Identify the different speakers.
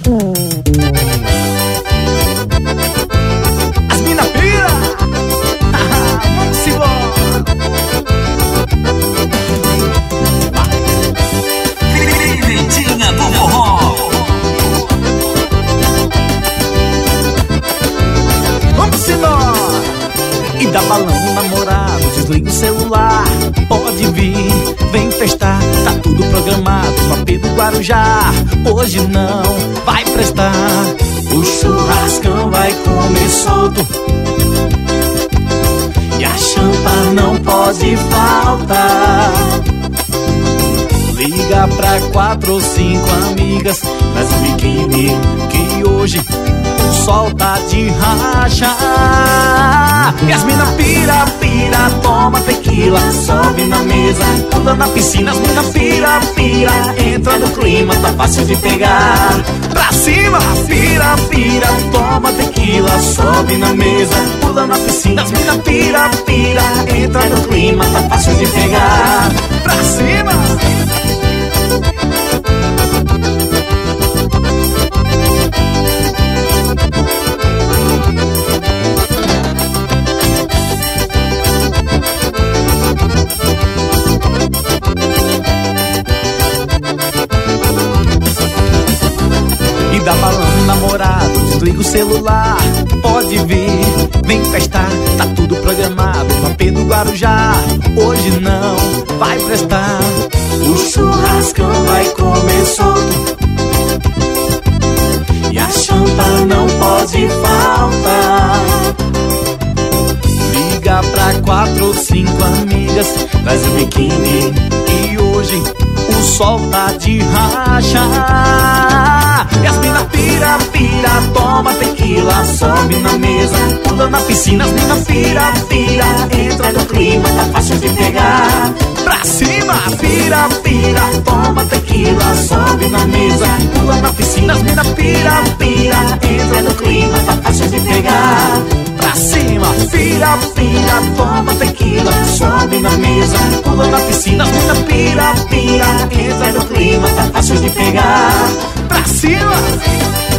Speaker 1: As mina pira. Vamos embora.
Speaker 2: Pimentinha do Forró.
Speaker 1: Vamos embora. E dá balão, namorado, desliga o celular. Pode vir, vem testar. Tá tudo programado no AP do Guarujá. Hoje não vai prestar. O churrascão vai comer solto e a champa não pode faltar. Liga pra 4 ou 5 amigas, traz um biquíni que hoje o sol tá de racha. E as mina pira, pira, toma tequila, sobe na mesa, pula na piscina. As mina pira, pira, entra no clima, tá fácil de pegar. Pra cima, pira, pira, toma tequila, sobe na mesa, pula na piscina. As mina pira, pira, entra no clima, tá fácil de pegar. Pra cima. E dá balão, namorado, desliga o celular. Pode vir, vem testar. Tá tudo programado no AP do Guarujá. Hoje não vai prestar. O churrascão vai comer solto e a champa não pode faltar. Liga pra 4 ou 5 amigas, traz o biquíni e hoje o sol tá de racha. E as mina pira, pira, toma tequila, sobe na mesa, pula na piscina. As mina pira, pira, entra no clima, tá fácil de pegar. Pra cima, pira, pira, toma tequila, sobe na mesa, pula na piscina. As mina pira, pira, entra no clima, tá fácil de pegar. Pra cima, pira, pira, toma tequila, sobe na mesa, pula na piscina. As mina pira, pira, entra no clima, tá fácil de pegar. Pra cima.